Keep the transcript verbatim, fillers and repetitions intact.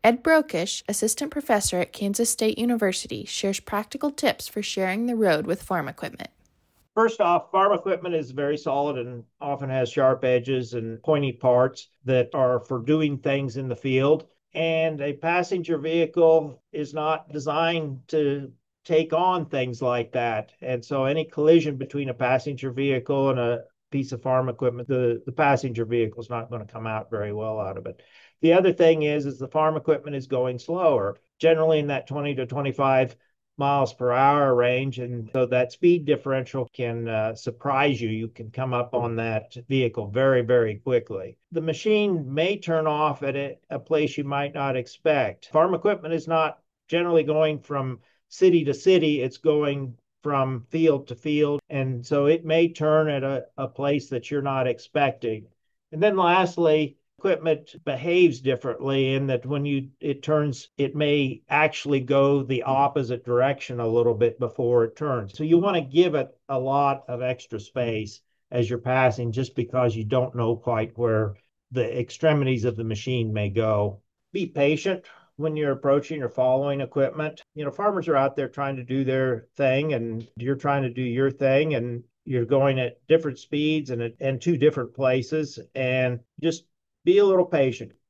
Ed Brokish, assistant professor at Kansas State University, shares practical tips for sharing the road with farm equipment. First off, farm equipment is very solid and often has sharp edges and pointy parts that are for doing things in the field. And a passenger vehicle is not designed to take on things like that. And so any collision between a passenger vehicle and a piece of farm equipment, the, the passenger vehicle is not going to come out very well out of it. The other thing is, is the farm equipment is going slower, generally in that twenty to twenty-five miles per hour range. And so that speed differential can uh, surprise you. You can come up on that vehicle very, very quickly. The machine may turn off at a, a place you might not expect. Farm equipment is not generally going from city to city, it's going from field to field. And so it may turn at a, a place that you're not expecting. And then lastly, equipment behaves differently in that when you it turns, it may actually go the opposite direction a little bit before it turns. So you want to give it a lot of extra space as you're passing, just because you don't know quite where the extremities of the machine may go. Be patient when you're approaching or following equipment. You know, farmers are out there trying to do their thing, and you're trying to do your thing, and you're going at different speeds and and to different places, and just be a little patient.